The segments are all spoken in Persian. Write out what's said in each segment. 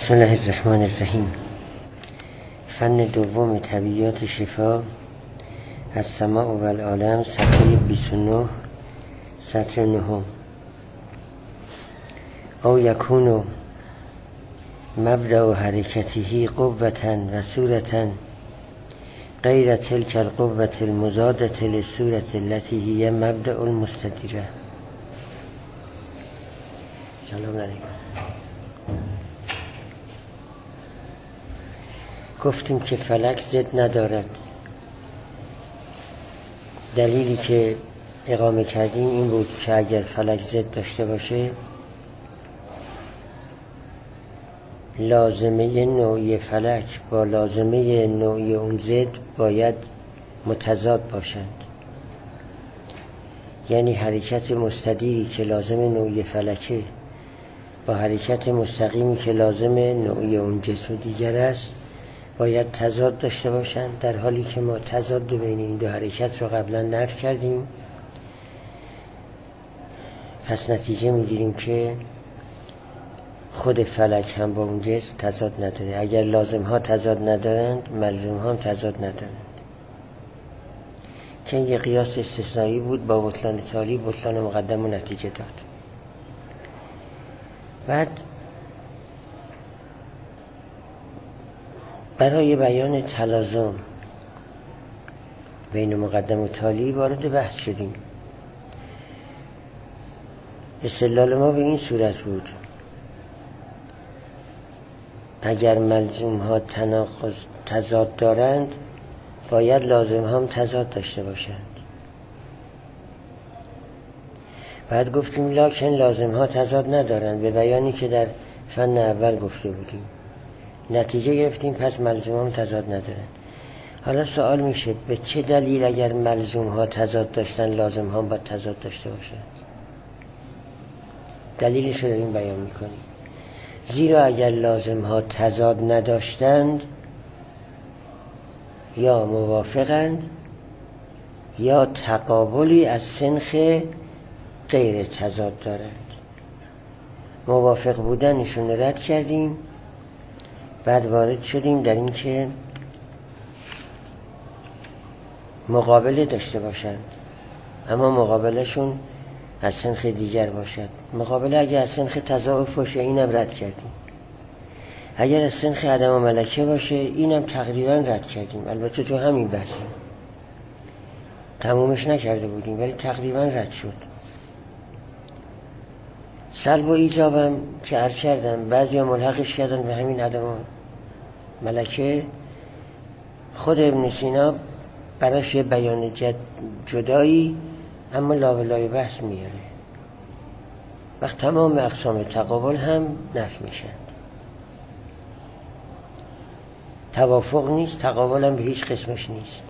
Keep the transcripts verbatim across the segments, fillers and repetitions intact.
بسم الله الرحمن الرحیم. فن دوم طبیعیات شفا، السماع و العالم، صفحه بیست و نه، سطر نهم. او یکون مبدأ حرکته قوة و صورة غیر تلك القوة المضادة للصورة التي هي مبدأ المستدیره. سلام علیکم. گفتیم که فلک ضد ندارد. دلیلی که اقامه کردیم این بود که اگر فلک ضد داشته باشه، لازمه نوعی فلک با لازمه نوعی اون ضد باید متضاد باشند. یعنی حرکت مستدیری که لازم نوعی فلکه با حرکت مستقیمی که لازم نوعی اون جسم دیگر است باید تضاد داشته باشند، در حالی که ما تضاد بین این دو حرکت رو قبلا نفی کردیم. پس نتیجه میگیریم که خود فلک هم با اون جسم تضاد نداره. اگر لازم ها تضاد ندارند، ملزوم ها هم تضاد ندارند، که یه قیاس استثنایی بود با بطلان تالی بطلان مقدم و نتیجه داد. بعد برای بیان تلازم بین مقدم و تالی وارد بحث شدیم. استدلال ما به این صورت بود: اگر ملزوم ها تناقض تضاد دارند باید لازم هم تضاد داشته باشند. بعد گفتیم لکن لازم ها تضاد ندارند، به بیانی که در فن اول گفته بودیم. نتیجه گرفتیم پس ملزوم هم تضاد ندارند. حالا سوال میشه به چه دلیل اگر ملزوم ها تضاد داشتن لازم ها باید تضاد داشته باشند؟ دلیلش رو داریم بیان میکنیم. زیرا اگر لازم ها تضاد نداشتند یا موافقند یا تقابلی از سنخ غیر تضاد دارند. موافق بودنشون رد کردیم، بعد وارد شدیم در این که مقابله داشته باشند، اما مقابلشون از سنخ دیگر باشد. مقابله اگر از سنخ تضاعف باشه اینم رد کردیم. اگر از سنخ عدم و ملکه باشه اینم تقریبا رد کردیم. البته تو همین بحثیم تمومش نکرده بودیم ولی تقریبا رد شد. سلب و ایجابم که عرض کردم بعضی ها ملحقش کردن به همین عدم و ملکه. خود ابن سینا براش یه بیان جدایی اما لابلای بحث میاره. وقت تمام اقسام تقابل هم نفی میشند. توافق نیست، تقابل هم به هیچ قسمش نیست.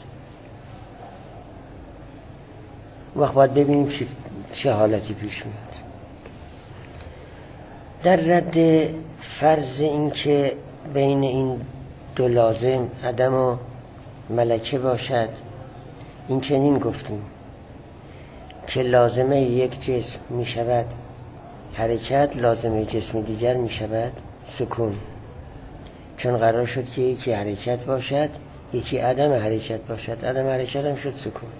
وقت باید ببینیم چه حالتی پیش میاد. در رد فرض این که بین این دو لازم عدم و ملکه باشد، این چنین گفتیم که لازمه یک جسم می شود حرکت، لازمه جسم دیگر می شود سکون. چون قرار شد که یکی حرکت باشد یکی عدم حرکت باشد، عدم حرکت هم شد سکون.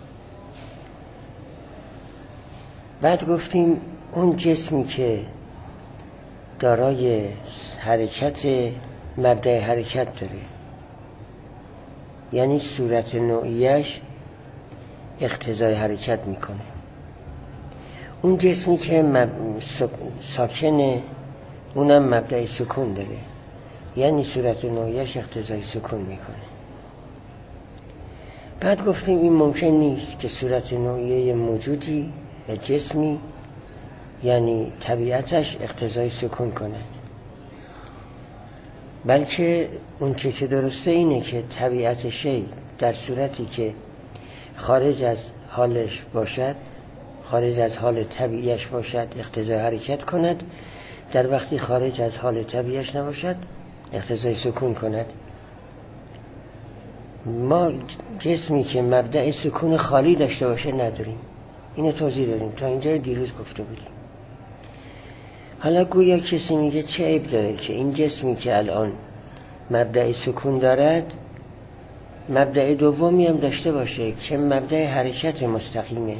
بعد گفتیم اون جسمی که دارای حرکت مبدأ حرکت داره، یعنی صورت نوعیش اقتضای حرکت میکنه، اون جسمی که مب... ساکنه اونم مبدأ سکون داره، یعنی صورت نوعیش اقتضای سکون میکنه. بعد گفتیم این ممکن نیست که صورت نوعیه موجودی و جسمی یعنی طبیعتش اقتضای سکون کند، بلکه اون چه که درسته اینه که طبیعت شی در صورتی که خارج از حالش باشد، خارج از حال طبیعیش باشد اقتضای حرکت کند، در وقتی خارج از حال طبیعیش نباشد اقتضای سکون کند. ما جسمی که مبدأ سکون خالی داشته باشه نداریم. اینو توضیح دادیم، تا اینجا رو دیروز گفته بودیم. حالا گویا کسی میگه چه عیب داره که این جسمی که الان مبدأ سکون دارد مبدأ دومی هم داشته باشه که مبدأ حرکت مستقیمه.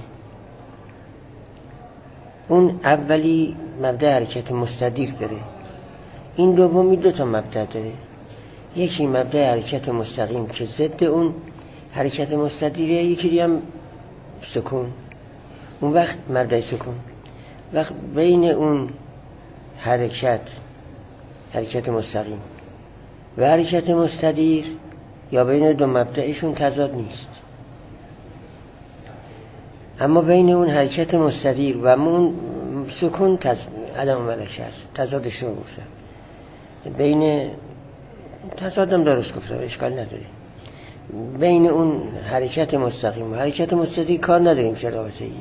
اون اولی مبدأ حرکت مستدیر داره، این دومی دو تا مبدأ داره. یکی مبدأ حرکت مستقیم که ضد اون حرکت مستدیره، یکی دیگه هم سکون. اون وقت مبدأ سکون وقت بین اون حرکت حرکت مستقیم و حرکت مستدیر یا بین دو مبدأشون تضاد نیست، اما بین اون حرکت مستدیر و اون سکون تز... عدم ملکه است. تضادش رو گفتم، بین تضادم درست گفتم، اشکال نداره. بین اون حرکت مستقیم و حرکت مستدیر کار نداریم چه رابطه ایه.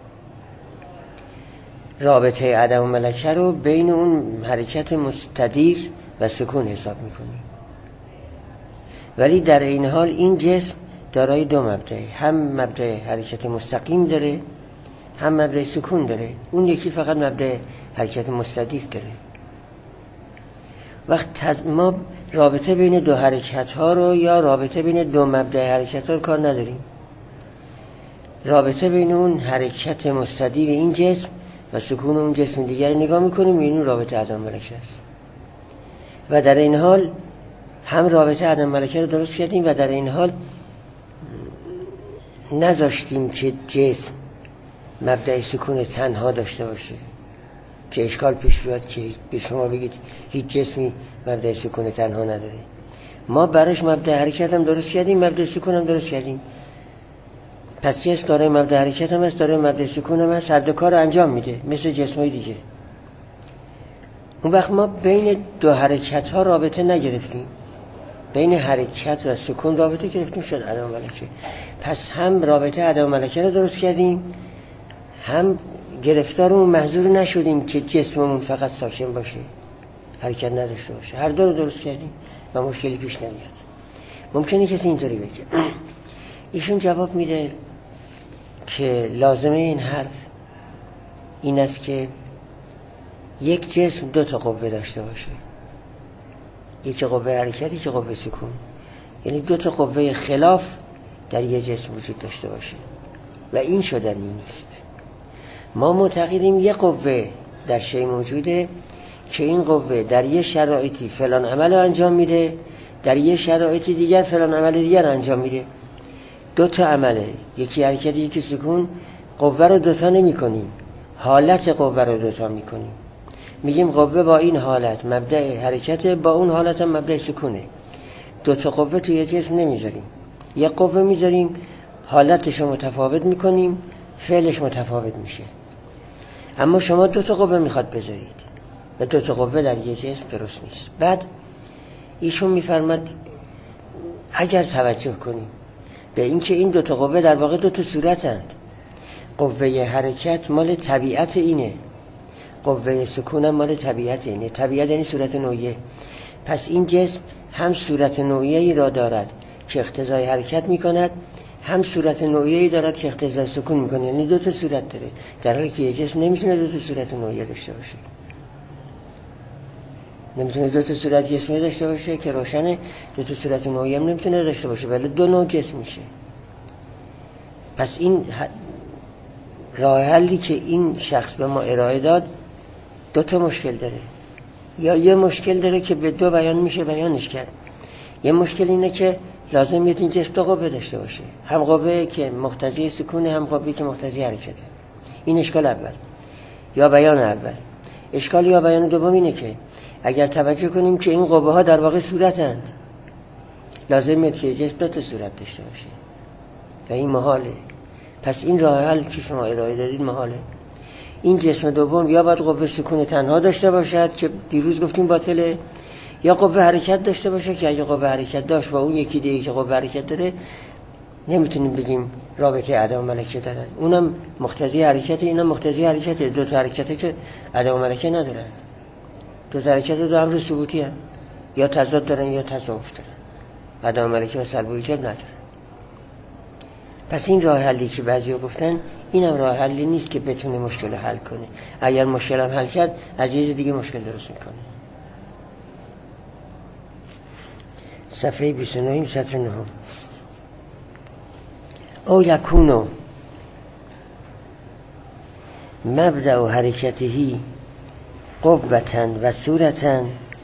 رابطه عدم ملکه رو بین اون حرکت مستدیر و سکون حساب میکنیم. ولی در این حال این جسم دارای دو مبدأ، هم مبدأ حرکت مستقیم داره هم مبدأ سکون داره. اون یکی فقط مبدأ حرکت مستدیر داره. وقت ما رابطه بین دو حرکت ها رو یا رابطه بین دو مبدأ حرکت ها رو کار نداریم. رابطه بین اون حرکت مستدیر این جسم و سکون اون جسم دیگر رو نگاه میکنیم، این رابطه عدم ملکه است. و در این حال هم رابطه عدم ملکه رو درست کردیم و در این حال نذاشتیم که جسم مبدأ سکون تنها داشته باشه که اشکال پیش بیاد که به شما بگید هیچ جسمی مبدأ سکون تنها نداره. ما براش مبدأ حرکت هم درست کردیم، مبدأ سکون هم درست کردیم. پس جسم داره مبدأ حرکت هم هست، داره مبدأ سکون هم هست، هر دو کار انجام میده مثل جسمای دیگه. اون وقت ما بین دو حرکت ها رابطه نگرفتیم، بین حرکت و سکون رابطه گرفتیم، شد عدم ملکه. پس هم رابطه عدم ملکه رو درست کردیم، هم گرفتار اون محظور نشدیم که جسممون فقط ساکن باشه، حرکت نداشته باشه. هر دو رو درست کردیم و مشکلی پیش نمیاد. ممکنه کسی اینطوری بگه. ایشون جواب میده که لازمه این حرف این است که یک جسم دو تا قوه داشته باشه، یکی قوه حرکت، یکی قوه سکون. یعنی دو تا قوه خلاف در یک جسم وجود داشته باشه و این شدنی نیست. ما معتقدیم یک قوه در شی موجوده که این قوه در یک شرایطی فلان عمل انجام میده، در یک شرایطی دیگر فلان عمل دیگر انجام میده. دو تا عمله، یکی حرکت یکی سکون. قوه رو دوتا نمی کنیم، حالت قوه رو دوتا می کنیم. میگیم قوه با این حالت مبدأ حرکت، با اون حالت هم مبدأ سکونه. دو تا قوه توی جسم نمیذاریم، یک قوه میذاریم، حالتش رو متفاوت میکنیم، فعلش متفاوت میشه. اما شما دو تا قوه میخواد بذارید و دو تا قوه در یک جسم درست نیست. بعد ایشون میفرماد اگر توجه کنیم به اینکه این دو تا قوه در واقع دو تا صورتند، قوه حرکت مال طبیعت اینه، قوه سکون هم مال طبیعت اینه. طبیعت یعنی صورت نوعیه. پس این جسم هم صورت نوعیه‌ای را دارد که اقتضای حرکت میکند، هم صورت نوعیه‌ای دارد که اقتضای سکون میکنه. یعنی دو تا صورت داره، در حالی که یه جسم نمیتونه دو تا صورت نوعیه داشته باشه. نمیتونه دو تا صورت جسمی داشته باشه که روشنه، دو تا صورت نوعیه هم نمیتونه داشته باشه، ولی دو نوع جسم میشه. پس این راه حلی که این شخص به ما ارائه داد دو تا مشکل داره. یا یه مشکل داره که به دو بیان میشه بیانش کرد. یه مشکل اینه که لازم میاد این جسم دو قوه داشته باشه، هم قوه که مقتضی سکونه، هم قوه که مقتضی حرکته. این اشکال اول یا بیان اول. اشکال یا بیان دوم اینه که اگر توجه کنیم که این قوه ها در واقع صورتند، لازم میاد که جسم دو تا صورت داشته باشه و این محاله. پس این راه حل که شما ارائه دادید محاله. این جسم دوم یا باید قوه سکون تنها داشته باشد که دیروز گفتیم باطله، یا قوه حرکت داشته باشه که اگه قوه حرکت داشت و اون یکی دیگه که قوه حرکت داره نمیتونیم بگیم رابطه عدم ملکه دارن. اونم مقتضی حرکت، اینم مقتضی حرکت. دو تا حرکته که عدم ملکه ندارن، دو تا حرکت دو امر ثبوتی هم، یا تضاد دارن یا تضاعف دارن، عدم ملکه و سلب و ایجاب ندارن. پس این راه حلی که بعضیا گفتن اینم راه حلی نیست که بتونه مشکل حل کنه. اگر مشکل هم حل کرد از یه دیگه مشکل درست میکنه. صفحه بیست و نه سطر نه. او یکونو مبدأ حرکته قوة و صورة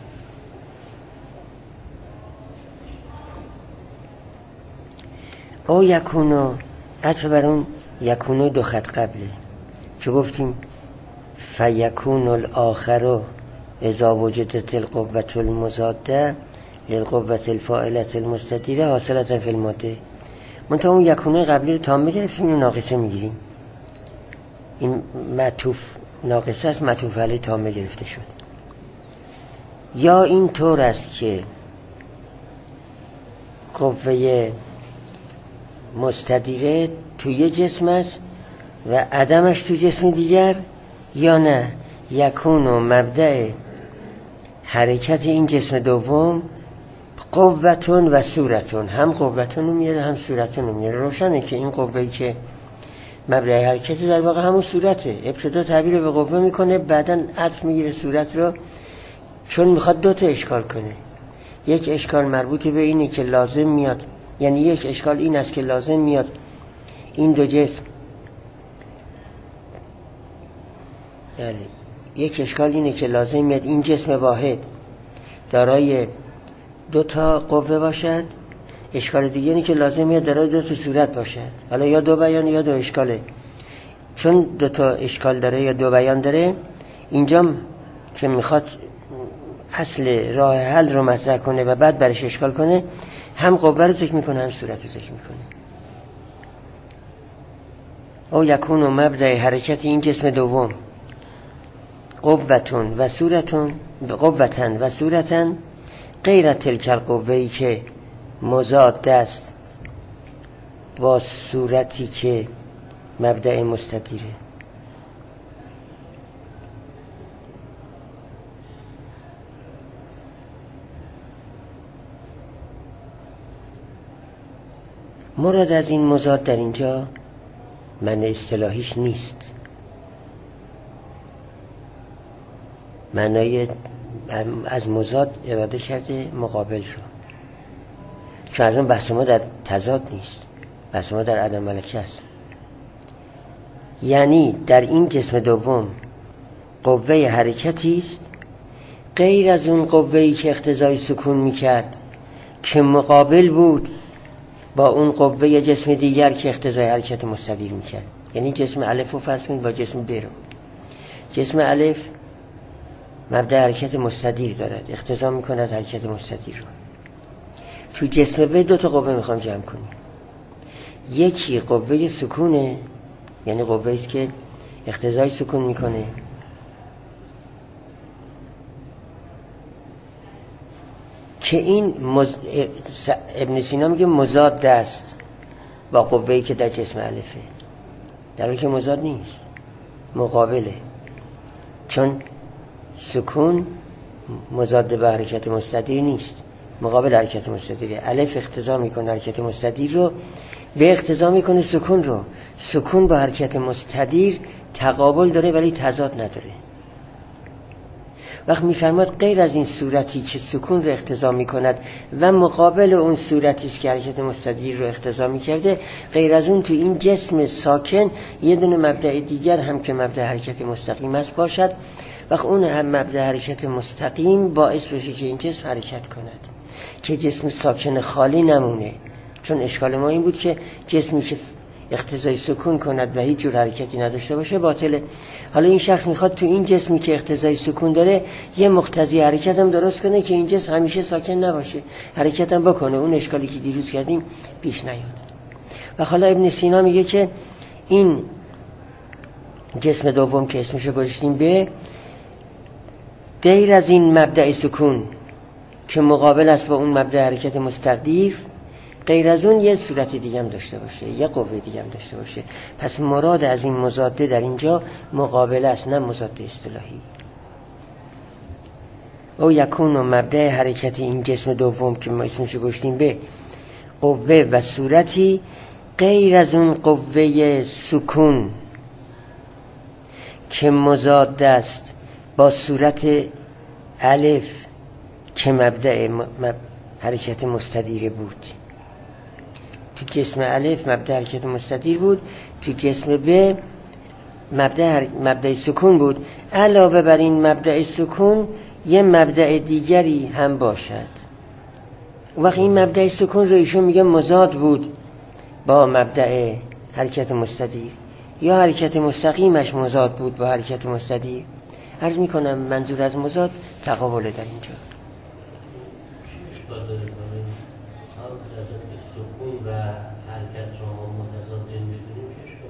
او یکونو عطف بر اون یکونو دو خط قبله که گفتیم فیکون الاخر اذا وجدت القوة المضاده للقوة الفاعلة المستدیره حاصلة فی الماده. منتها اون یکونو قبلی رو تام بگرفتیم این ناقصه میگیریم. این معطوف ناقصه است، معطوف علیه تامه گرفته شد. یا این طور است که قوه مستدیره توی جسم است و عدمش تو جسم دیگر، یا نه یکون و مبدأ حرکت این جسم دوم قوتون و صورتون، هم قوتون رو میاره هم صورتون رو میاره. روشنه که این قوهی که مبدأ حرکت در واقع همون صورته. ابتدا تعبیر به قوه میکنه، بعداً عطف میگیره صورت رو، چون میخواد دو تا اشکال کنه. یک اشکال مربوط به اینه که لازم میاد، یعنی یک اشکال این است که لازم میاد این دو جسم، یعنی یک اشکال اینه که لازم میاد این جسم واحد دارای دو تا قوه باشد. اشکال دیگه اینه که لازم میاد دارای دو تا صورت باشد. حالا یا دو بیان یا دو اشکاله. چون دو تا اشکال داره یا دو بیان داره، اینجا که میخواد اصل راه حل رو مطرح کنه و بعد برش اشکال کنه، هم قوه رو ذکر میکنه هم صورت رو ذکر میکنه. او یکون و مبدأ حرکت این جسم دوم قوتون و صورتون قوتن و صورتن غیر تلک القوه‌ای که مضاد است با صورتی که مبدأ مستدیره. مراد از این مضاد در اینجا معنی اصطلاحیش نیست، معنای از مضاد اراده کرده مقابل رو، چون از اون بحث ما در تضاد نیست، بحث ما در عدم ملکه است. یعنی در این جسم دوم قوه حرکتی است غیر از اون قوه‌ای که اقتضای سکون میکرد که مقابل بود با اون قوه جسم دیگر که اقتضای حرکت مستدیر میکرد. یعنی جسم الف رو فرض کنید با جسم ب رو. جسم الف مبدأ حرکت مستدیر دارد، اقتضا میکند حرکت مستدیر رو. تو جسم ب دو تا قوه میخوام جمع کنیم. یکی قوه سکونه، یعنی قوه است که اقتضای سکون میکنه، که این مز... ابن سینا میگه مضاد است با قوه‌ای که در جسم الفه، در حالی که مضاد نیست، مقابله. چون سکون مضاد به حرکت مستدیر نیست، مقابل حرکت مستدیره. الف اقتضا میکنه حرکت مستدیر رو، به اقتضا میکنه سکون رو. سکون با حرکت مستدیر تقابل داره ولی تضاد نداره. وقت میفرماد غیر از این صورتی که سکون رو اقتضا میکند و مقابل اون صورتی است که حرکت مستدیر رو اقتضا میکرده، غیر از اون تو این جسم ساکن یه دونه مبدأ دیگر هم که مبدأ حرکت مستقیم است باشد. وقت اون هم مبدأ حرکت مستقیم باعث بشه که این جسم حرکت کند، که جسم ساکن خالی نمونه. چون اشکال ما این بود که جسمی که اقتضای سکون کند و هیچ جور حرکتی نداشته باشه باطله. حالا این شخص میخواد تو این جسمی که اقتضای سکون داره یه مقتضی حرکت هم درست کنه که این جسم همیشه ساکن نباشه، حرکت هم بکنه. اون اشکالی که دیروز کردیم پیش نیاد. و حالا ابن سینا میگه که این جسم دوم که اسمشو گذاشتیم به، غیر از این مبدأ سکون که مقابل است با اون مبدأ حرکت مستدیر، غیر از اون یه صورت دیگه هم داشته باشه، یه قوه دیگه هم داشته باشه. پس مراد از این مضاده در اینجا مقابل است، نه مضاده اصطلاحی. او یکون و مبدأ حرکت این جسم دوم که ما اسمشو گذاشتیم به قوه و صورتی غیر از اون قوه سکون که مضاد است با صورت الف که مبدأ مب... حرکت مستدیر بود. تو جسم الف مبدأ حرکت مستدیر بود، تو جسم ب مبدأ حر... مبدأ سکون بود. علاوه بر این مبدأ سکون یه مبدأ دیگری هم باشد. وقتی این مبدأ سکون رو ایشون میگه مضاد بود با مبدأ حرکت مستدیر یا حرکت مستقیمش مضاد بود با حرکت مستدیر. عرض میکنم منظور از مضاد تقابل در اینجا. سکون و حرکت شما متضاد بدونیم که اشکال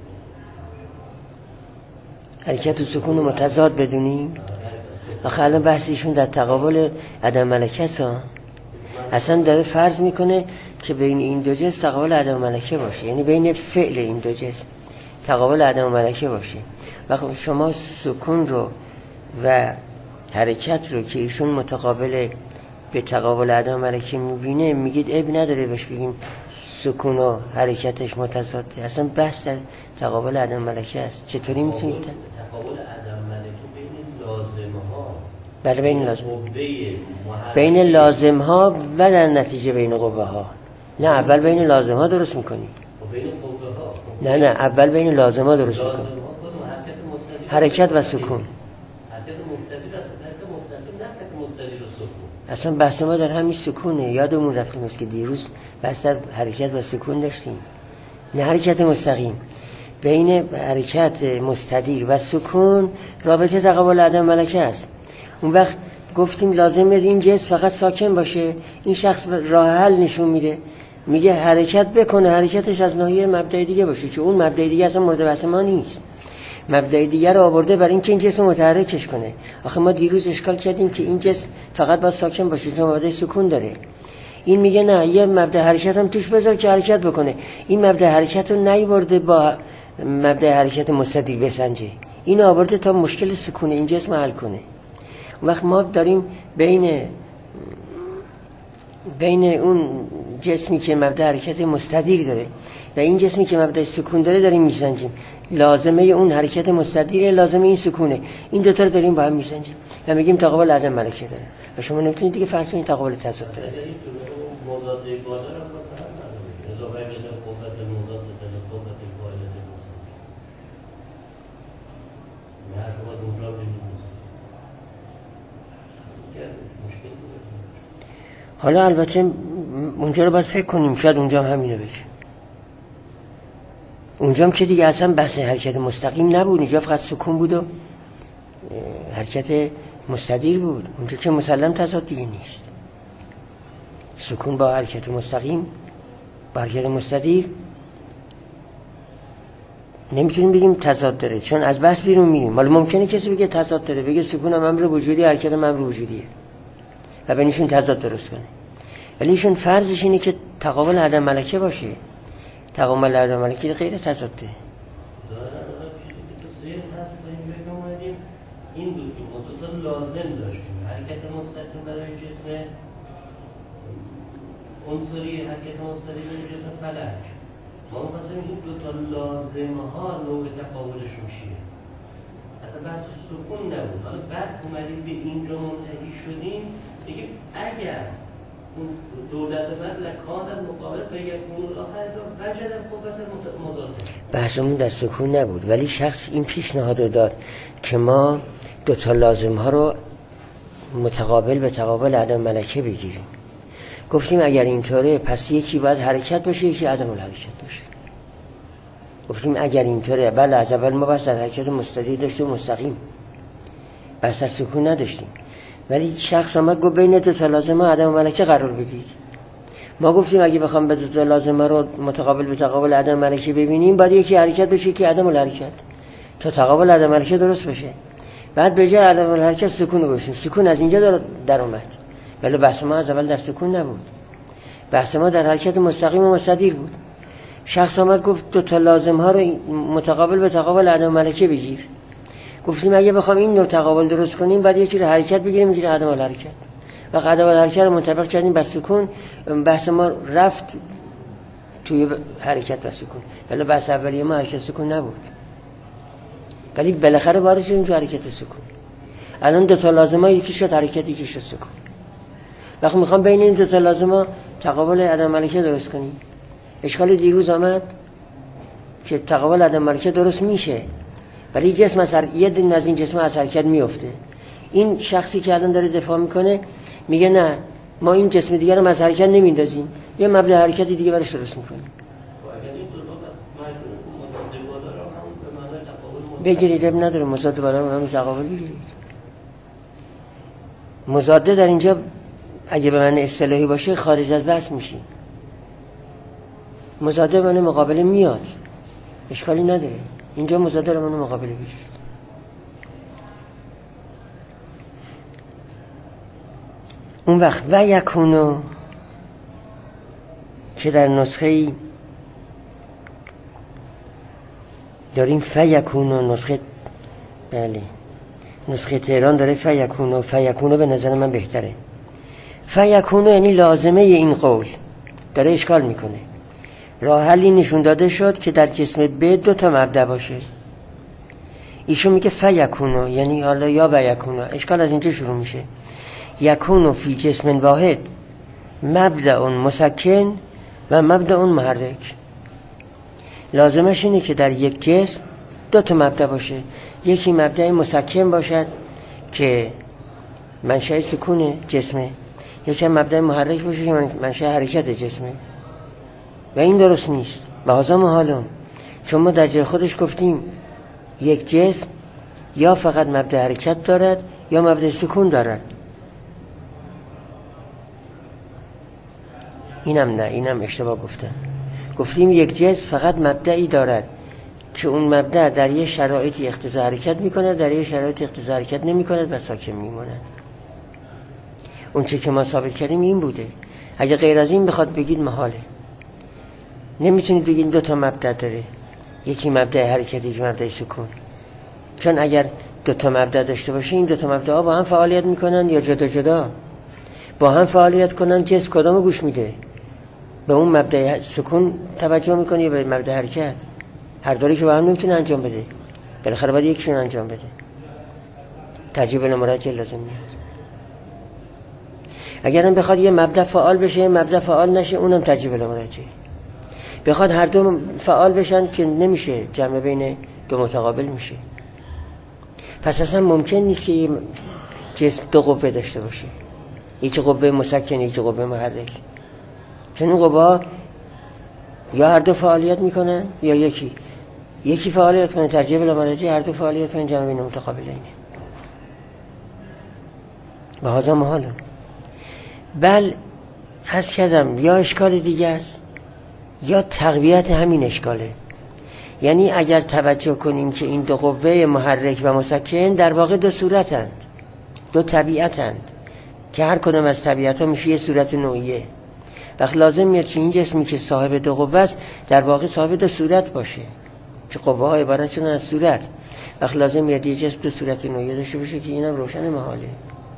داره؟ حرکت و سکون متضاد بدونیم؟ آخه الان بحثیشون در تقابل عدم ملکه است. اصلا داره فرض میکنه که بین این دو جسم تقابل عدم ملکه باشه، یعنی بین فعل این دو جسم تقابل عدم ملکه باشه. و خب شما سکون رو و حرکت رو که ایشون متقابل به تقابل عدم ملکه میبینه میگید عیب نداره بهش بگیم سکون و حرکتش متضاده. اصلا بحث در تقابل عدم ملکه است. چطوری میتونید تقابل عدم ملکه بین لازمه ها؟ بله بین لازم بین لازم ها و در نتیجه بین قوه ها. نه اول بین لازم ها درست میکنی. بین قوه ها نه نه اول بین لازم ها درست میکنی. حرکت و سکون. حرکت مستدیر است، حرکت مستقیم نه حرکت مستدیر و سکون. اصلا بحث ما در همین سکونه. یادمون رفتیم است که دیروز بحث در حرکت و سکون داشتیم، نه حرکت مستقیم. بین حرکت مستدیر و سکون رابطه تقابل عدم ملکه است. اون وقت گفتیم لازمه این جسم فقط ساکن باشه. این شخص راه حل نشون میده، میگه حرکت بکنه، حرکتش از ناحیه مبدأ دیگه باشه، چون اون مبدأ دیگه اصلا مورد بحث ما نیست. مبدأ دیگه رو آورده برای اینکه این جسم متحرکش کنه. آخه ما دیروز اشکال کردیم که این جسم فقط باید ساکن باشه چون مبدأ سکون داره. این میگه نه، یه مبدأ حرکت هم توش بذار که حرکت بکنه. این مبدأ حرکت رو نیورده با مبدأ حرکت مستدیر بسنجه، این آورده تا مشکل سکون این جسم حل کنه. وقت ما داریم بین بین اون جسمی که مبدأ حرکت مستدیر داره و این جسمی که مبدأ سکون داره داریم میسنجیم. لازمه اون حرکت مستدیر، لازمه این سکونه. این دو تا رو داریم با هم میسنجیم و میگیم تقابل عدم ملکه داره. و شما نمیتونید دیگه فرض کنید تقابل تضاد داره. مضاد بالا رو فقط نداره. اضافه به قوت مضاد داره، قوت بالا داره. نه شما اونجا ببینید. حالا البته اونجا رو باید فکر کنیم، شاید اونجا هم همینو بگه. اونجا هم که دیگه اصلا بحث حرکت مستقیم نبود، اونجا فقط سکون بود و حرکت مستدیر بود. اونجا که مسلم تضاد دیگه نیست. سکون با حرکت مستقیم با حرکت مستدیر نمیتونیم بگیم تضاد داره، چون از بحث بیرون میریم. حالا ممکنه کسی بگه تضاد داره، بگه سکون هم امر وجودی، حرکت هم امر وجودیه و بینشون تضاد درست کنه. ولی ایشون فرضش اینه که تقابل عدم ملکه باشه. تقابل عدم ملکه غیر تضاده. این بود که ما دو تا لازم داشتیم، حرکت مستقیم برای جسم عنصری، حرکت مستقیم برای جسم فلک. ما می‌خواستیم این دو تا لازمه ها نوع تقابلشون چیه. اصلا بحث سکون نبود. حالا بعد اومدیم به اینجا منتهی شدیم دیگه اگر اون دولت بعد لکان مقابل فیکون الاخر وجد قوت مضاد. بحثمون در سکون نبود، ولی شخص این پیشنهاد رو داد که ما دو تا لازم ها رو متقابل به تقابل عدم ملکه بگیریم. گفتیم اگر اینطوره پس یکی باید حرکت باشه، یکی عدم الحرکت باشه. گفتیم اگر اینطوره، بله از اول ما بس در حرکت مستدیر داشتیم مستقیم، بس در سکون نداشتیم. ولی شخص آمد گفت بین دو تا لازمه عدم ملکه قرار بدید. ما گفتیم اگه بخوام به دو تا لازمه رو متقابل به تقابل عدم ملکه ببینیم، باید یکی حرکت بشه یکی عدم الحرکت تا تقابل عدم ملکه درست بشه. بعد به جای عدم الحرکت سکون رو گذاشتیم. سکون از اینجا در اومد. ولی بحث ما از اول در سکون نبود. بحث ما در حرکت مستقیم و مستدیر بود. شخص آمد گفت دو تا لازم ها رو متقابل به تقابل عدم ملکه بگیر. گفتیم اگه بخوام این نوع تقابل درست کنیم بعد یکی رو حرکت بگیریم، یکی رو عدم الحرکت. و عدم الحرکت رو منطبق کردیم بر سکون. بحث ما رفت توی حرکت و سکون. ولی بحث اولیه ما حرکت سکون نبود، ولی بالاخره وارد شدیم تو حرکت سکون. الان دو تا لازمه، یکی شد حرکت، یکی شد سکون. وقتی میخوام بین این دو تا لازمه تقابل عدم ملکه درست کنیم، اشکال دیروز آمد که تقابل عدم ملکه درست میشه، ولی جسم از هر... یه دن از این جسم از حرکت میفته. این شخصی که الان داره دفاع میکنه میگه نه، ما این جسم دیگر رو از حرکت نمیندازیم، یه مبدا حرکتی دیگه برش درست میکنیم. بگیرید، اب نداره مضاد بالا هم تقابل بگیرید. مضاده در اینجا اگه به من اصطلاحی باشه خارج از بحث میشی. مضاده به من مقابله میاد، اشکالی نداره. اینجا مضاده رو من مقابله بگیرید. اون وقت و یکونو که در نسخه داریم فیکونو، نسخه بله نسخه تهران داره فیکونو. فیکونو به نظر من بهتره. فیکونو یعنی لازمه این قول داره اشکال میکنه. راه حلی نشون داده شد که در جسم ب دو تا مبدا باشه. ایشون میگه فیکونو یعنی حالا یا بیکونو. اشکال از اینجا شروع میشه. یکونو فی جسم واحد مبدأ مسکن و مبدأ محرک. لازمش اینه که در یک جسم دو تا مبدأ باشه، یکی مبدأ مسکن باشد که منشأ سکون جسمه، یکی مبدأ محرک باشه که منشأ حرکت جسمه. و این درست نیست. بهذا محالم، چون ما در جای خودش گفتیم یک جسم یا فقط مبدأ حرکت دارد یا مبدأ سکون دارد. اینم نه، اینم اشتباه گفتم. گفتیم یک جسم فقط مبدأی دارد که اون مبدأ در یه شرایطی اقتضا حرکت میکنه، در یه شرایطی اقتضا حرکت نمیکنه و ساکن میماند. اون چه که ما ثابت کردیم این بوده. اگه غیر از این بخواد بگید محاله. نمیتونید بگید دو تا مبدأ داره، یکی مبدأ حرکت، یکی مبدأ سکون. چون اگر دو تا مبدأ داشته باشه این دو تا مبدأ با هم فعالیت میکنن یا جدا جدا با هم فعالیت کنن، جسم کدامو گوش میده؟ به اون مبدأ سکون توجه میکنه یا به مبدأ حرکت؟ هر دوری که با هم نمیتونه انجام بده، بالاخره باید یکیشون انجام بده. ترجیح بین مرجع لازم میاد. اگرم بخواد یه مبدأ فعال بشه یه مبدأ فعال نشه، اونم ترجیح بین مرجع. بخواد هر دو فعال بشن که نمیشه، جمع بین دو متقابل میشه. پس اصلا ممکن نیست که یه جسم دو قوه داشته باشه، یکی قوه مسکن یکی قوه محرک. چون این قوه یا هر دو فعالیت میکنن یا یکی یکی فعالیت کنه ترجیح بلا مرجع، هر دو فعالیت کنه جمع بین متقابلین. و هذا محاله. بل عرض کردم یا اشکال دیگه است یا تقویت همین اشکاله. یعنی اگر توجه کنیم که این دو قوه محرک و مسکن در واقع دو صورتند، دو طبیعتند که هر کدام از طبیعت‌ها میشه یه صورت نوعیه. وقت لازم میاد که این جسمی که صاحب دو قوه است در واقع صاحب دو صورت باشه، که قوه ها عبارت شدن از صورت. وقت لازم میاد یه جسم دو صورت نوعیه داشته باشه که اینم روشن محاله.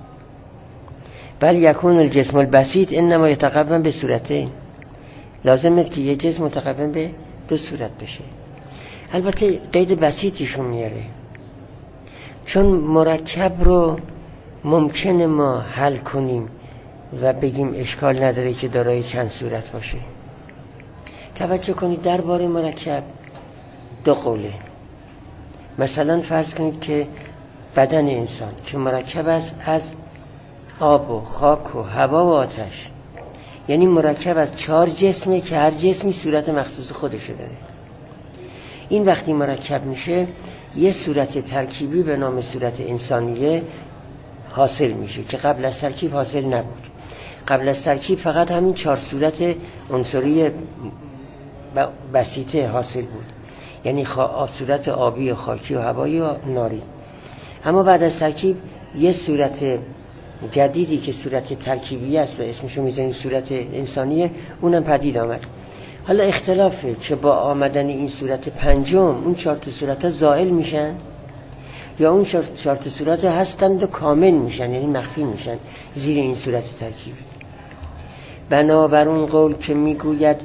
بل یکون الجسم البسیط انما یتقوم به صورتین. لازم میاد که یه جسم متقوم به دو صورت بشه. البته قید بسیطیشون میاره، چون مرکب رو ممکنه ما حل کنیم و بگیم اشکال نداره که دارای چند صورت باشه. توجه کنید درباره مرکب دو قوله. مثلا فرض کنید که بدن انسان که مرکب است از آب و خاک و هوا و آتش، یعنی مرکب از چهار جسمه که هر جسمی صورت مخصوص خودشه داره. این وقتی مرکب میشه یه صورت ترکیبی به نام صورت انسانیه حاصل میشه که قبل از ترکیب حاصل نبود. قبل از ترکیب فقط همین چهار صورت عنصری بسیطه حاصل بود، یعنی خوا... صورت آبی و خاکی و هوایی و ناری. اما بعد از ترکیب یه صورت جدیدی که صورت ترکیبی است و اسمشو میذاریم صورت انسانیه، اونم پدید آمد. حالا اختلافه که با آمدن این صورت پنجم اون چهار تا صورت زائل میشن یا اون چهار تا صورت هستند و کامل میشن، یعنی مخفی میشن زیر این صورت ترکیبی. بنابر اون قول که میگوید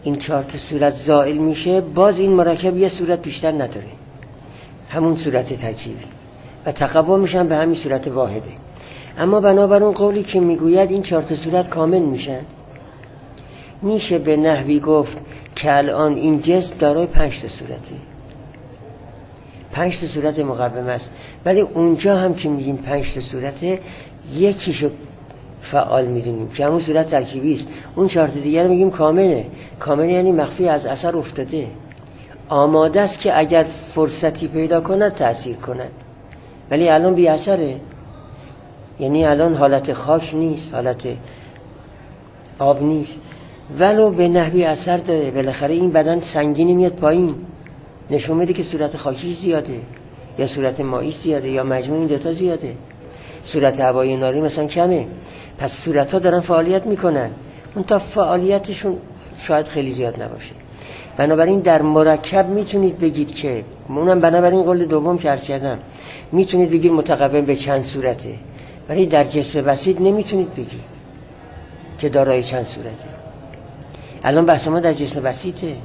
این چهار تا صورت زائل میشه، باز این مرکب یه صورت بیشتر نداره، همون صورت ترکیبی و تقوا میشن به همین صورت واحده. اما بنابر اون قولی که میگوید این چهار تا صورت کامل میشن، میشه به نحوی گفت که الان این جسم دارای پنج تا صورته، پنج تا صورت مقوم است، ولی اونجا هم که میگیم پنج تا صورته یکیشو فعال میدونیم که همون صورت ترکیبی است، اون چهار تا دیگر میگیم کامله. کامل یعنی مخفی از اثر افتاده، آماده است که اگر فرصتی پیدا کند تأثیر کند، ولی الان بی اثره. یعنی الان حالت خاک نیست، حالت آب نیست، ولو به نحوی اثر داره. بالاخره این بدن سنگینی میاد پایین، نشون میده که صورت خاکی زیاده یا صورت مایی زیاده یا مجموع این دوتا زیاده، صورت هوایی ناری مثلا کمه. پس صورت ها دارن فعالیت میکنن، اون تا فعالیتشون شاید خیلی زیاد نباشه. بنابراین در مرکب میتونید بگید که، اونم بنابراین قول دوم که عرض کردم، میتونید بگید متقوم به چند صورته، ولی در جسم بسیط نمیتونید بگید که دارای چند صورته. الان بحث ما در جسم بسیطه،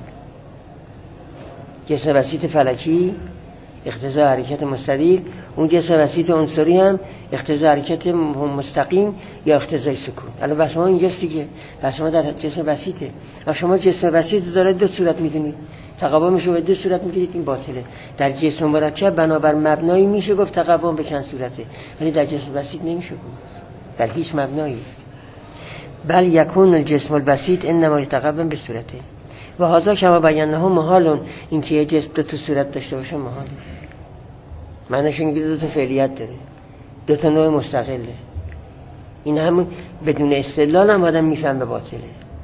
جسم بسیط فلکی اقتضای حرکت مستدیر، اون جسم بسیط عنصری هم اقتضای حرکت مستقیم یا اقتضای سکون. الان بحث ما اینجاست دیگه، بحث ما در جسم بسیطه. و شما جسم بسیط داره دو صورت میدونید، تقوامش رو به دو صورت میگیرید، این باطله. در جسم مرکب بنابر مبنایی میشه گفت تقوام به چند صورته، ولی در جسم بسیط نمیشه گفت بل هیچ مبنایی. بل یکون الجسم البسیط انما یتقوم به صورته و هذا کما بیانه محال. این که یه جسم دو تا صورت داشته باشه محاله، معنیش اینه که دو تا فعلیت داره، دو تا نوع مستقله. این همون بدون استدلال هم آدم میفهمه باطله.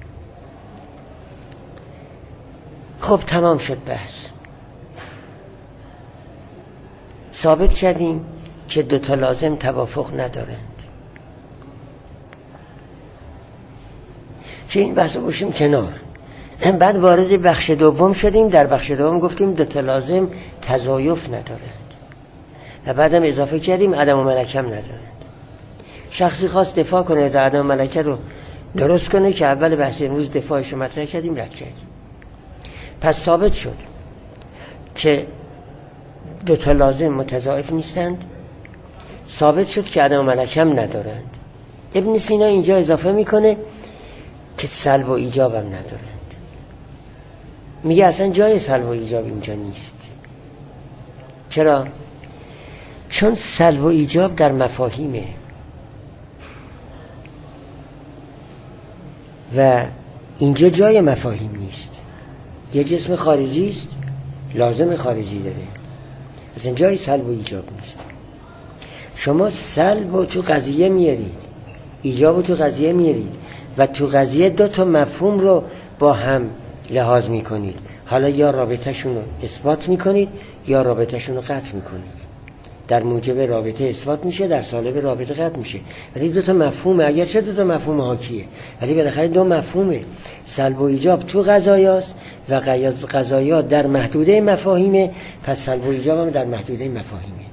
خب تمام شد بحث، ثابت کردیم که دو تا لازم توافق ندارند. که این بحث باشیم کنار. بعد وارد بخش دوم شدیم. در بخش دوم گفتیم دو تا لازم تضایف ندارند و بعدم اضافه کردیم عدم و ملکم ندارند. شخصی خواست دفاع کنه در عدم و ملکه رو درست کنه که اول بحث امروز دفاعش رو مطرح کردیم، رد کردیم. پس ثابت شد که دو تا لازم متضاعف نیستند، ثابت شد که عدم و ملکم ندارند. ابن سینا اینجا اضافه میکنه که سلب و ایجاب هم ندارند. میگه اصلا جای سلب و ایجاب اینجا نیست. چرا؟ چون سلب و ایجاب در مفاهیمه و اینجا جای مفاهیم نیست. یه جسم خارجی است، لازم خارجی داره، اصلا جای سلب و ایجاب نیست. شما سلب و تو قضیه میارید، ایجاب و تو قضیه میارید و تو قضیه دو تا مفهوم رو با هم لحاظ میکنید. حالا یا رابطه‌شون رو اثبات میکنید یا رابطه‌شون رو قطع میکنید. در موجب رابطه اثبات میشه، در سالب رابطه قطع میشه، ولی دو تا مفهومه. اگر چه دو تا مفهوم حاکیه، ولی بالاخره دو مفهومه. سلب و ایجاب تو قضایاست و قضایا در محدوده مفاهیمه، پس سلب و ایجاب هم در محدوده مفاهیمه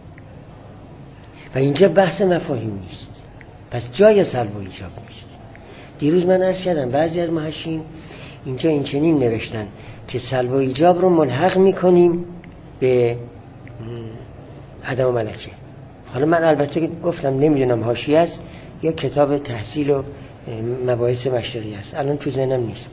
و اینجا بحث مفاهیم نیست، پس جای سلب و ایجاب نیست. دیروز من عرض کردم بعضی از محشین اینجا این چنین نوشتن که سلب و ایجاب رو ملحق میکنیم به عدم و ملکه. حالا من البته گفتم نمیدونم حاشیه است یا کتاب تحصیل و مباحث مشرقی است، الان تو ذهنم نیست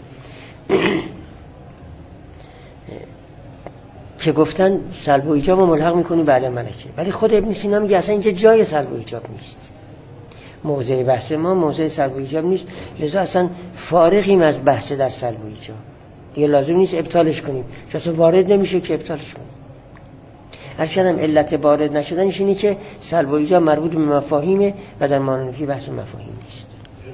که گفتن سلب و ایجاب رو ملحق میکنیم به عدم ملکه، ولی خود ابن سینا میگه اصلا اینجا جای سلب و ایجاب نیست. موضع بحث ما موضع سلب و ایجاب نیست، لذا اصلا فارغیم از بحث در سلب و ایجاب. یه لازم نیست ابطالش کنیم، چون اصلا وارد نمیشه که ابطالش کنیم. عرض کردم علت وارد نشدنش اینه که سلب و ایجاب مربوط به مفاهیمه و در مانونفی بحث مفاهیم نیست.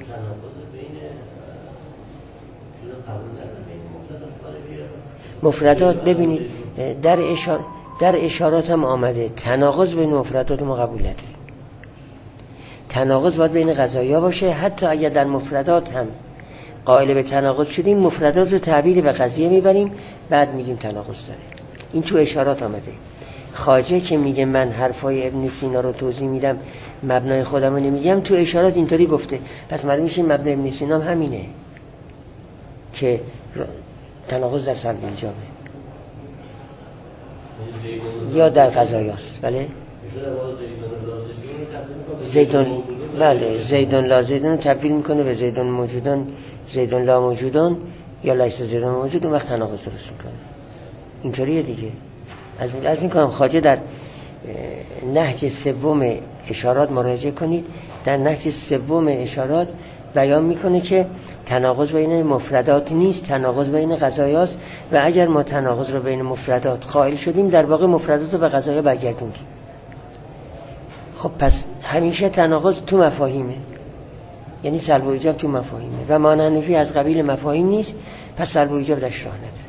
مفردات ببینید در اشار در اشارات هم آمده تناقض بین مفردات ما قبول نداریم. تناقض باید بین قضایا باشه، حتی اگر در مفردات هم قائل به تناقض شدیم مفردات رو تعبیر به قضیه میبریم بعد میگیم تناقض داره. این تو اشارات آمده. خواجه که میگه من حرفای ابن سینا رو توضیح میدم مبنای خودم رو نمیگم، تو اشارات اینطوری گفته، پس معلوم میشه مبنای ابن سینا همینه. که تناقض در سلب ایجابه یا در قضایاست. بله زیدون بله زیدون لا زیدون تبدیل میکنه به زیدون موجودان زیدون لا موجودان یا لیس زیدون موجود، اون وقت تناقض درست میکنه. اینطوریه دیگه. از از میکنم خواجه در نهج سوم اشارات مراجعه کنید. در نهج سوم اشارات بیان میکنه که تناقض بین مفردات نیست، تناقض بین قضایاست و اگر ما تناقض رو بین مفردات قائل شدیم در واقع مفردات رو به قضایا برگردوندیم. خب پس همیشه تناقض تو مفاهیمه، یعنی سلب و ایجاب تو مفاهیمه و مانعنفی از قبیل مفاهیم نیست، پس سلب و ایجاب درش راه نداره.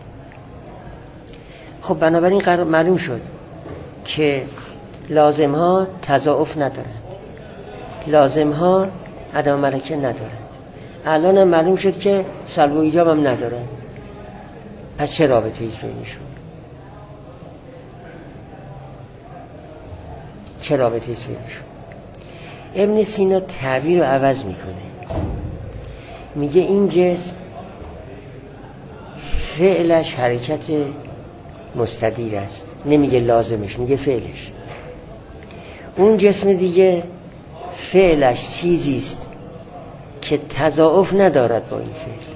خب بنابراین قرار معلوم شد که لازم ها تضاعف ندارند، لازم ها عدم ملکه ندارند. الان هم معلوم شد که سلب و ایجاب هم ندارند. پس چه رابطه ایست بینشون؟ چه رابطه ایست بینشون؟ ابن سینا تعبیر رو عوض میکنه، میگه این جسم فعلش حرکت مستدیر است، نمیگه لازمش، میگه فعلش. اون جسم دیگه فعلش چیزی است که تضاعف ندارد با این فعل،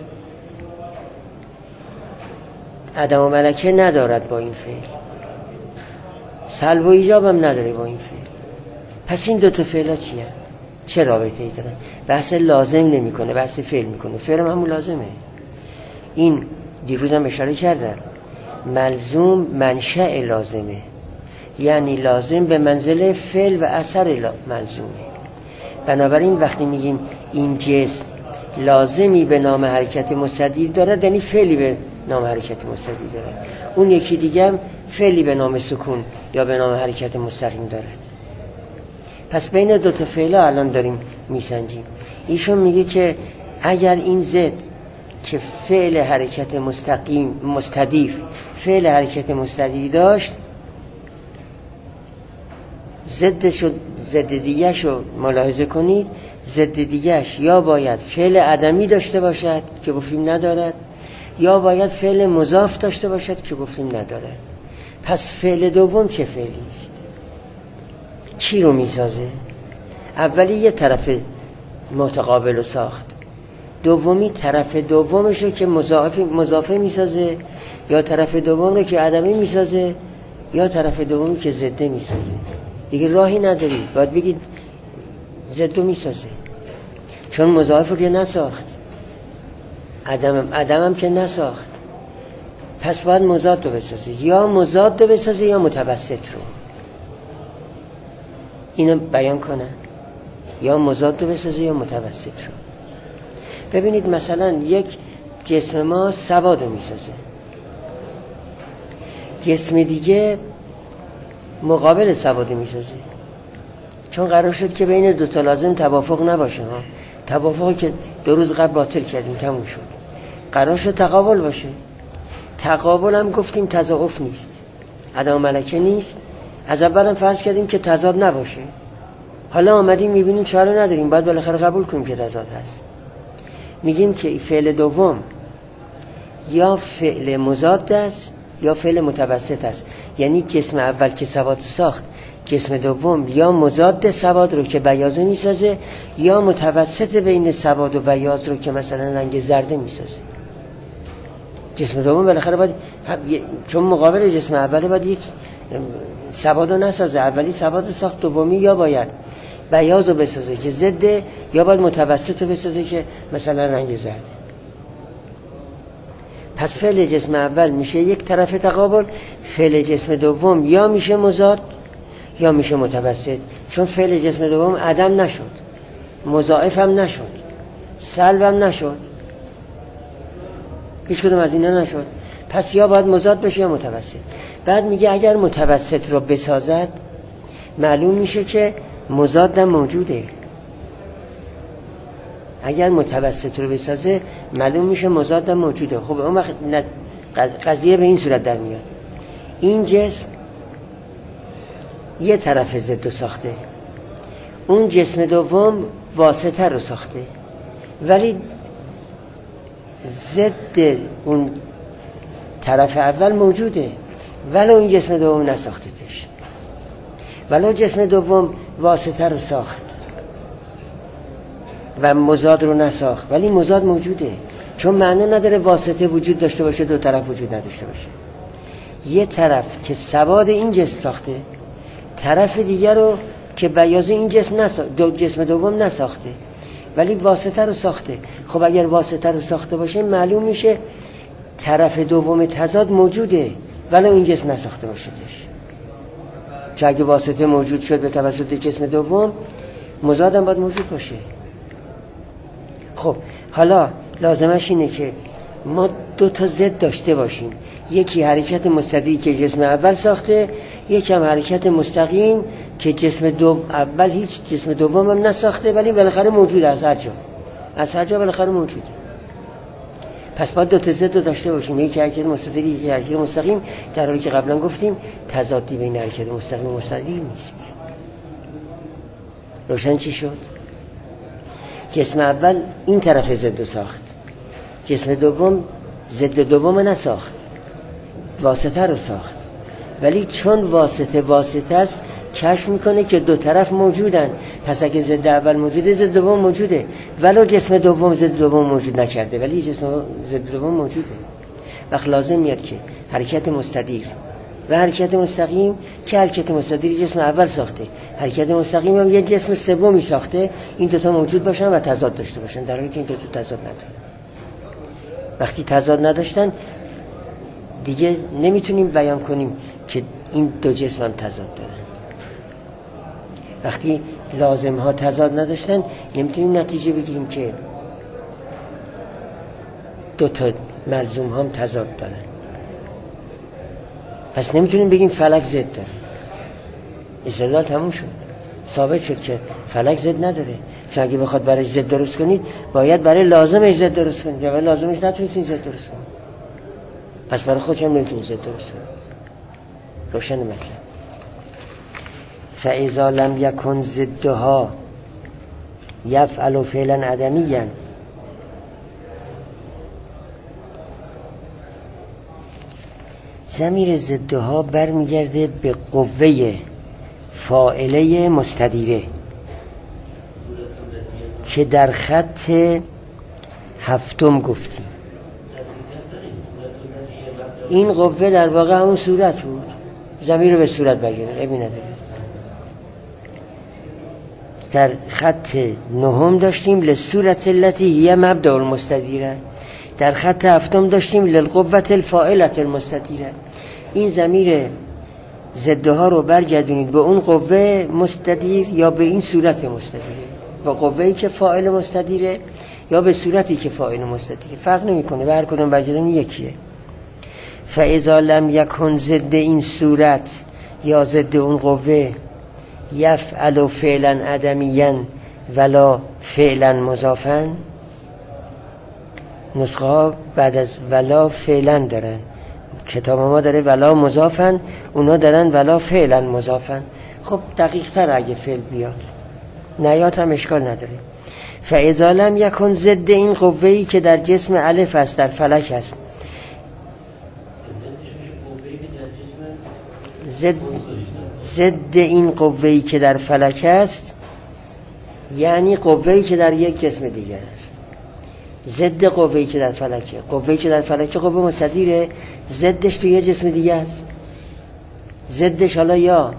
عدم و ملکه ندارد با این فعل، سلب و ایجاب هم نداره با این فعل. پس این دوتا فعلا چی هم؟ چه رابطه ای دارن؟ بحث لازم نمی کنه، بحث فعل میکنه. فعل هم همون لازمه. این دیروز هم اشاره کردم، ملزوم منشأ لازمه، یعنی لازم به منزله فعل و اثر ملزومه. بنابراین وقتی میگیم این جسم لازمی به نام حرکت مستدیر دارد، یعنی فعلی به نام حرکت مستدیر دارد. اون یکی دیگه هم فعلی به نام سکون یا به نام حرکت مستقیم دارد. پس بین دو تا فعلا الان داریم میسنجیم. ایشون میگه که اگر این ضد که فعل حرکت مستقیم مستدیر فعل حرکت مستدیر داشت، ضدشو ضد دیگه‌شو ملاحظه کنید، ضد دیگه‌اش یا باید فعل عدمی داشته باشد که گفتیم ندارد، یا باید فعل مضاف داشته باشد که گفتیم ندارد. پس فعل دوم چه فعلی است؟ چی رو میسازه؟ اولی یه طرف متقابل رو ساخت، دومی طرف دومش رو که مضافه مضافه میسازه، یا طرف دوم رو که عدمی میسازه، یا طرف دومی که ضده میسازه. دیگه راهی ندارید، باید بگید ضدو میسازه، چون مضاف رو که نساخت، عدم عدم هم که نساخت. پس باید مضاد رو بسازه، یا مضاد رو بسازه یا متوسط رو. اینو بیان کنن، یا مضاد رو بسازه یا متوسط رو. ببینید مثلا یک جسم ما سواد رو میسازه، جسم دیگه مقابل سواد میسازه، چون قرار شد که بین دو تا لازم توافق نباشه ها. توافقی که دو روز قبل باطل کردیم تموم شد، قرار شد تقابل باشه. تقابل هم گفتیم تضاعف نیست، عدم ملکه نیست. از اول هم فرض کردیم که تضاد نباشه، حالا آمدیم میبینیم چاره نداریم، باید بالاخره قبول کنیم که تضاد هست. میگیم که فعل دوم یا فعل مضاد است یا فعل متوسط است، یعنی جسم اول که سواد ساخت، جسم دوم یا مضاد سواد رو که بیاضه میسازه، یا متوسط بین سواد و بیاض رو که مثلا رنگ زرده میسازه. جسم دوم بالاخره باید، چون مقابل جسم اوله، باید یک سواد رو نسازه. اولی سواد ساخت، دومی یا باید بیاض رو بسازه که زده، یا باید متوسط رو بسازه که مثلا رنگ زرده. پس فعل جسم اول میشه یک طرف تقابل، فعل جسم دوم یا میشه مضاد یا میشه متوسط، چون فعل جسم دوم عدم نشد، مضاعف هم نشد، سلب هم نشد، هیچ کدوم از اینا نشد. پس یا باید مضاد بشه یا متوسط. بعد میگه اگر متوسط رو بسازد، معلوم میشه که مضاد هم موجوده. اگر متوسط رو بسازه معلوم میشه مضاد هم موجوده. خب اون وقت قضیه به این صورت در میاد، این جسم یه طرف ضد رو ساخته، اون جسم دوم واسطه رو ساخته، ولی ضد اون طرف اول موجوده، ولو این جسم دوم نساختش، ولو جسم دوم واسطه رو ساخت و مضاد رو نساخت، ولی مضاد موجوده، چون معنی نداره واسطه وجود داشته باشه دو طرف وجود نداشته باشه. یه طرف که سواد این جسم ساخته، طرف دیگر رو که بیاض این جسم نساخته، دو جسم دوم نساخته ولی واسطه رو ساخته. خب اگر واسطه رو ساخته باشه معلوم میشه طرف دوم تضاد موجوده ولو این جسم نساخته باشدش. چون اگه واسطه موجود شد به توسط جسم دوم، مضاد هم باید موجود باشه. خب حالا لازمش اینه که ما دو تا ضد داشته باشیم، یکی حرکت مستدیری که جسم اول ساخته، یکی هم حرکت مستقیم که جسم دو اول هیچ جسم دوم هم نساخته ولی بالاخره موجوده، از هر جا از هر جا بالاخره موجوده. پس باید دو تا ضد داشته باشیم، یکی حرکت مستدیری یکی حرکت مستقیم، در حالی که قبلا گفتیم تضادی بین حرکت مستقیم و مستدیر نیست. روشن چی شد؟ جسم اول این طرف ضد ساخت، جسم دوم ضد دوم نساخت، واسطه رو ساخت، ولی چون واسطه واسطه است کشف میکنه که دو طرف موجودن، پس اگه ضد اول موجوده ضد دوم موجوده، ولو جسم دوم ضد دوم موجود نکرده ولی جسم ضد دوم موجوده. وقت لازم میاد که حرکت مستدیر و حرکت مستقیم که حرکت مستدیر جسم اول ساخته، حرکت مستقیم هم یه جسم سومی ساخته، این دوتا موجود باشن و تضاد داشته باشن، در حالی که این دوتا تضاد ندارن. وقتی تضاد نداشتن دیگه نمیتونیم بیان کنیم که این دو جسم هم تضاد دارن. وقتی لازم ها تضاد نداشتن نمیتونیم نتیجه بگیریم که دو تا ملزوم هم تضاد دارن. پس نمیتونیم بگیم فلک ضد داره. استدلال تموم شد، ثابت شد که فلک ضد نداره. چون اگه بخواد برای ضد درست کنید باید برای لازمش ضد درست کنید، یا برای لازمش نتونید ضد درست کنید، پس برای خودش هم نمیتونید ضد درست کنید. روشن مطلب. فاذا لم یکن ضدها یفعل فعلا عدمیا، ضمیر ضدها برمیگرده به قوه فاعله مستدیره که در خط هفتم گفتیم. این قوه در واقع همون صورت بود، ضمیر رو به صورت برگرده، ابی نداره. در خط نهم داشتیم لصورت التي هي مبدأ المستدیره، در خط هفتم داشتیم للقوة الفاعلة المستدیره. این ضمیر ضدها رو برگردونید به اون قوه مستدیر یا به این صورت مستدیره، با قوه‌ای که فاعل مستدیره یا به صورتی که فاعل مستدیره، فرق نمی‌کنه، به هر کدوم برگردون یکیه. فاذا لم یکن ضد این صورت یا ضد اون قوه یفعل فعلا عدمیا ولا فعلا مضافا، نسخه ها بعد از ولا فعلا دارن، کتاب ما داره ولا مضافن، اونا دارن ولا فعلا مضافن. خب دقیق تر اگه فعل بیاد، نیات هم اشکال نداره. فاذا لم یکن ضد این قوه‌ای که در جسم الف است در فلک است، ضد ضد این قوه‌ای که در فلک است یعنی قوه‌ای که در یک جسم دیگر است. ضد قوه‌ای که در فلکه، قوه‌ای که در فلکه قوه مستدیره، ضدش تو یه جسم دیگه است. ضدش حالا یا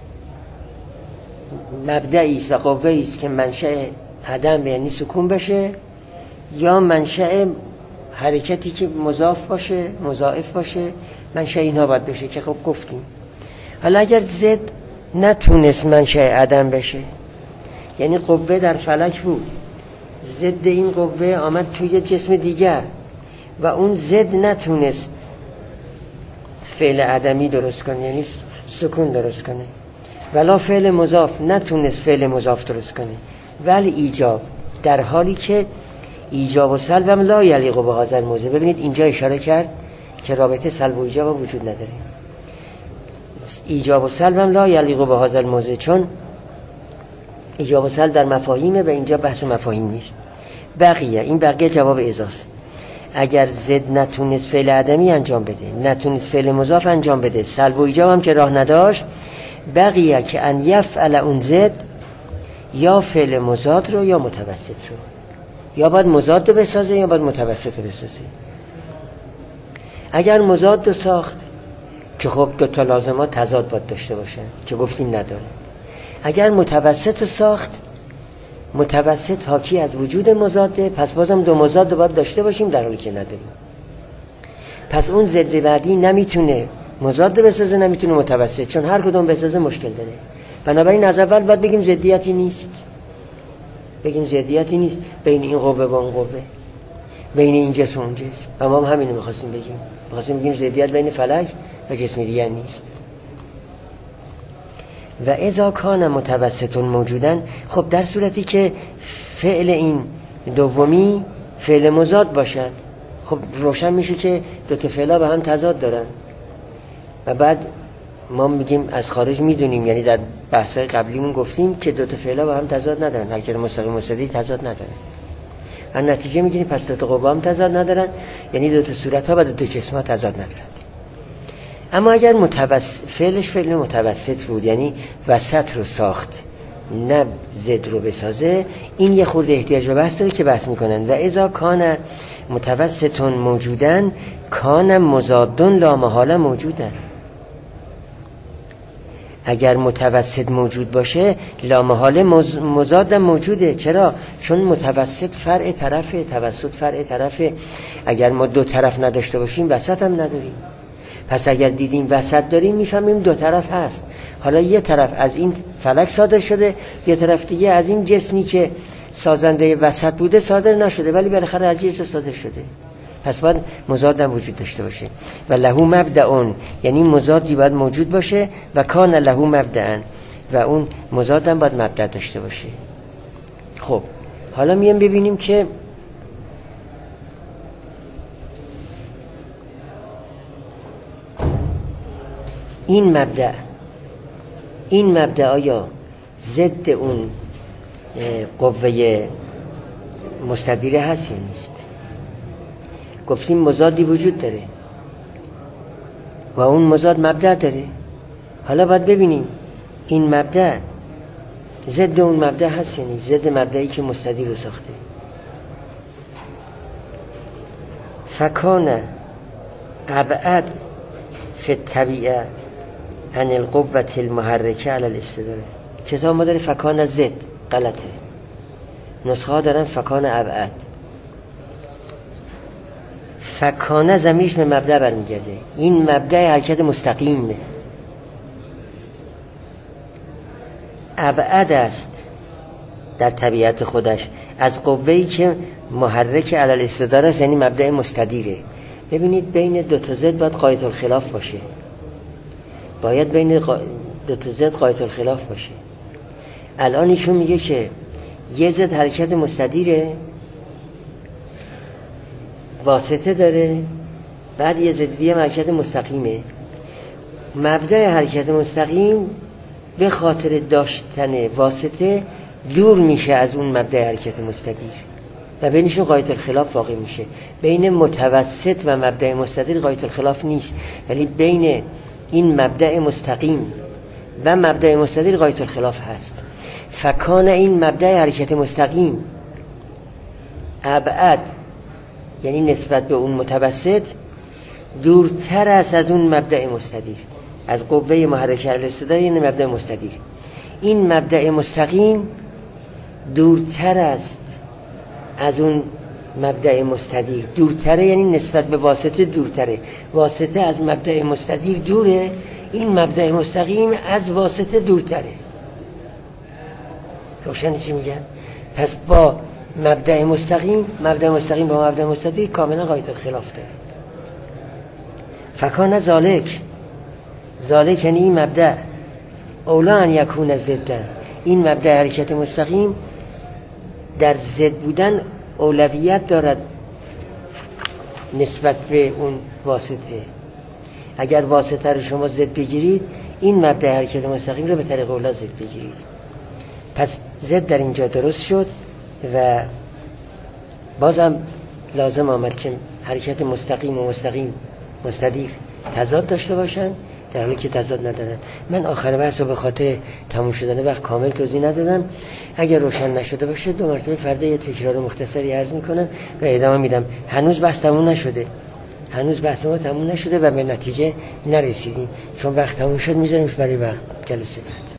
مبدعی است و قوه‌ای است که منشأ عدم یعنی سکون بشه، یا منشأ حرکتی که مضاف باشه مضاعف باشه، منشأ اینها باید بشه که خب گفتیم. حالا اگر ضد نتونست منشأ عدم بشه، یعنی قوه در فلک بود، ضد این قوه آمد توی جسم دیگر و اون ضد نتونست فعل عدمی درست کنه یعنی سکون درست کنه، ولا فعل مضاف نتونست فعل مضاف درست کنه، ولی ایجاب، در حالی که ایجاب و سلب هم لا یلیق به هذا الموضع. ببینید اینجا اشاره کرد که رابطه سلب و ایجاب وجود نداره. ایجاب و سلب هم لا یلیق به هذا الموضع، چون ایجاب و سلب در مفاهیمه و اینجا بحث مفاهیم نیست. بقیه این بقیه جواب ازاست. اگر زد نتونست فعل عدمی انجام بده، نتونست فعل مضاف انجام بده، سلب و ایجاب هم که راه نداشت، بقیه که ان یفعل اون زد یا فعل مضاد رو یا متوسط رو، یا باید مضاد رو بسازه یا باید متوسط رو بسازه. اگر مضاد رو ساخت که خب دو تا لازمات تضاد باید داشته باشن که گفتیم نداره. اگر متوسط رو ساخت، متوسط حاکی از وجود مضاده، پس بازم دو مضاد باید داشته باشیم در حالی که نداریم. پس اون ضد بعدی نمیتونه مضاد بسازه نمیتونه متوسط، چون هر کدوم بسازه مشکل داره. بنابراین از اول باید بگیم ضدیتی نیست، بگیم ضدیتی نیست بین این قوه و اون قوه، بین این جسم و اون جسم. اما هم همینو می‌خواستیم بگیم، می‌خواستیم بگیم ضدیت بین فلک و جسم دیگر نیست. و اذا کان متوسطون موجودن، خب در صورتی که فعل این دومی فعل مضاد باشد، خب روشن میشه که دو تا فعلا به هم تضاد دارن. و بعد ما میگیم از خارج میدونیم، یعنی در بحث‌های قبلیمون گفتیم که دو تا فعلا به هم تضاد ندارن، حرکت مستقیم مستدیر تضاد ندارن. از نتیجه میگیریم پس دو تا قوه هم تضاد ندارن، یعنی دو تا صورت‌ها و دو تا جسم‌ها تضاد ندارن. اما اگر متوسط فعلش فعل متوسط بود، یعنی وسط رو ساخت نه ضد رو بسازه، این یه خورده احتیاج به بحث داره که بحث میکنن. و اذا کان متوسطون موجودن کان مضادون لا محاله موجودن. اگر متوسط موجود باشه لا محاله مضاد موجوده. چرا؟ چون متوسط فرع طرفه، توسط فرع طرفه. اگر ما دو طرف نداشته باشیم وسط هم نداریم. پس اگر دیدیم وسط داریم میفهمیم دو طرف هست. حالا یه طرف از این فلک صادر شده، یه طرف دیگه از این جسمی که سازنده وسط بوده صادر نشده، ولی بالاخره از یه جا صادر شده. پس باید مضاد هم وجود داشته باشه. و لهو مبدأون، یعنی مضادی باید موجود باشه و کان لهو مبدأن، و اون مضاد هم باید مبدأ داشته باشه. خب حالا میام ببینیم که این مبدأ این مبدأ آیا ضد اون قوه مستدیره هست یا نیست؟ گفتیم مضادی وجود داره و اون مضاد مبدأ داره. حالا باید ببینیم این مبدأ ضد اون مبدأ هست یا نیست، ضد مبدأی که مستدیر رو ساخته. فکان ابعد فی الطبیعه عن القوة المحرکه علی الاستداره. کتاب ما داره فکان ضد، غلطه. نسخه ها دارن فکان ابعد. فکانه ضمیرش به مبدأ برمیگرده. این مبدأ حرکت مستقیمه، ابعد است در طبیعت خودش از قوه‌ای که محرک علی الاستداره است، یعنی مبدأ مستدیره. ببینید بین دو تا ضد باید قاعده الخلاف باشه، باید بین دو تا ضد قاعده الخلاف باشه. الان ایشون میگه که یه ضد حرکت مستدیره، واسطه داره، بعد یه ضد دیگه حرکت مستقیمه. مبدأ حرکت مستقیم به خاطر داشتن واسطه دور میشه از اون مبدأ حرکت مستدیر و بینشون قاعده الخلاف واقع میشه. بین متوسط و مبدأ مستدیر قاعده الخلاف نیست، ولی بین این مبدأ مستقیم و مبدأ مستدیر قاعده الخلاف هست. فکان این مبدأ حرکت مستقیم ابعد، یعنی نسبت به اون متوسط دورتر است از اون مبدأ مستدیر، از قوه محرکه علی الاستداره، یعنی مبدأ مستدیر. این مبدأ مستقیم دورتر است از اون مبدأ مستدیر، دورتره یعنی نسبت به واسطه دورتره. واسطه از مبدأ مستدیر دوره، این مبدأ مستقیم از واسطه دورتره. روشن چی میگم؟ پس با مبدأ مستقیم مبدأ مستقیم با مبدأ مستدیر کاملا قاعده الخلاف داره. فکان ذالک، ذالک یعنی این مبدأ اولا ان یکون ضد، این مبدأ حرکت مستقیم در ضد بودن اولویت دارد نسبت به اون واسطه. اگر واسطه رو شما ضد بگیرید، این مبدأ حرکت مستقیم رو به طریق اولا ضد بگیرید. پس ضد در اینجا درست شد و بازم لازم آمد که حرکت مستقیم و مستقیم مستدیر تضاد داشته باشن، در حالی که تضاد ندارن. من آخر بحث رو به خاطر تموم شدن وقت کامل توضیح ندادم. اگر روشن نشده باشه دو مرتبه فردا یه تکرار مختصری عرض میکنم و ادامه میدم. هنوز بحث تموم نشده، هنوز بحث ما تموم نشده و به نتیجه نرسیدیم. چون وقت تموم شد میذاریمش برای وقت جلسه بعد.